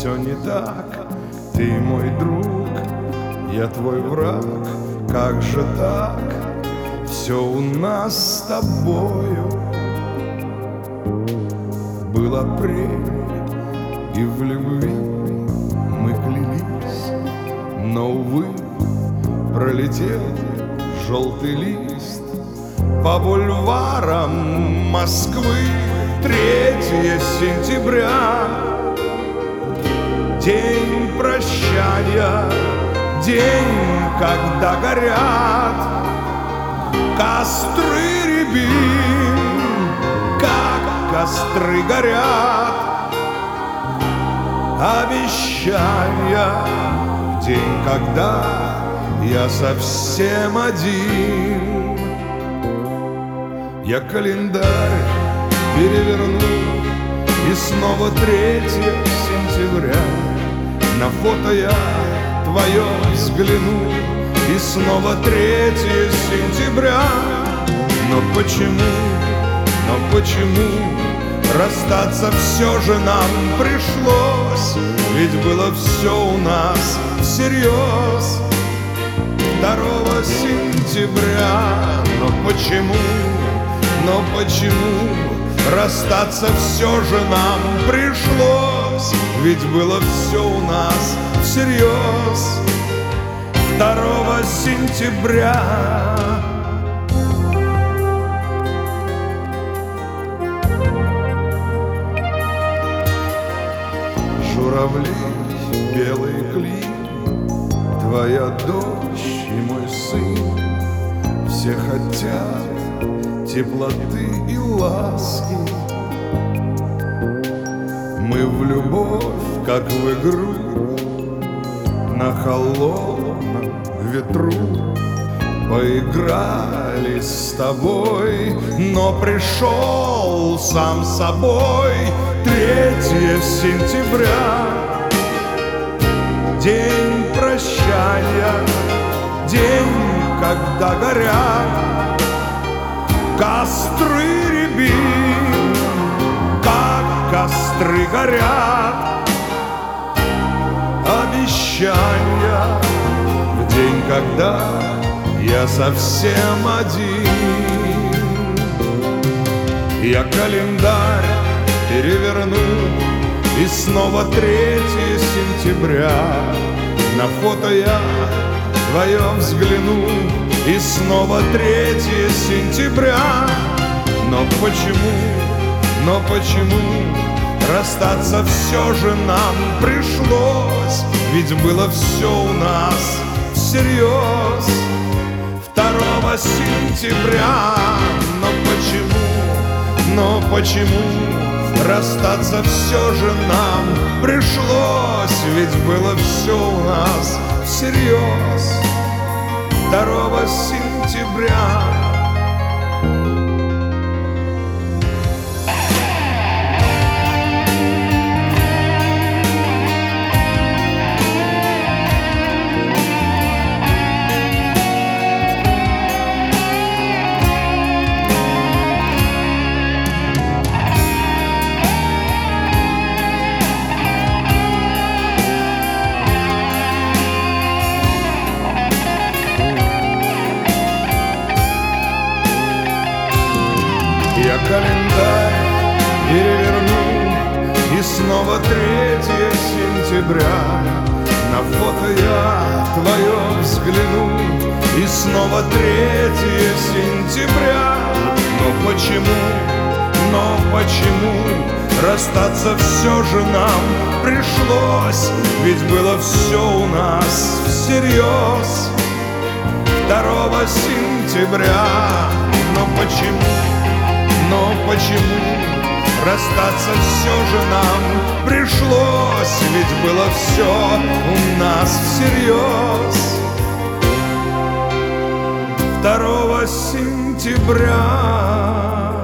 все не так. Ты мой друг, я твой враг. Как же так? Все у нас с тобою. Был апрель, и в любви мы клялись, но, увы, пролетел желтый лист. По бульварам Москвы 3 сентября, день прощания, день, когда горят костры рябин, как костры горят обещания. День, когда я совсем один. Я календарь переверну, и снова 3 сентября. На фото я твое взгляну, и снова 3 сентября. Но почему расстаться все же нам пришлось? Ведь было все у нас всерьез 2 сентября. Но почему расстаться все же нам пришлось? Ведь было все у нас всерьез 2 сентября. Журавли, белый клин, твоя дочь и мой сын. Все хотят теплоты и ласки. Мы в любовь, как в игру, на холодном ветру поиграли с тобой, но пришел сам собой 3 сентября, день прощания, день, когда горят костры рябин, как костры горят обещания. В день, когда я совсем один. Я календарь переверну, и снова 3 сентября. На фото я твое взгляну, и снова 3 сентября. Но почему расстаться все же нам пришлось? Ведь было все у нас всерьез 2 сентября. Но почему расстаться все же нам пришлось? Ведь было все у нас всерьез 2 сентября. Я календарь переверну, и снова 3 сентября. На фото я твое взгляну, и снова 3 сентября. Но почему расстаться все же нам пришлось? Ведь было все у нас всерьез 2 сентября. Но почему расстаться все же нам пришлось? Ведь было все у нас всерьез 2 сентября.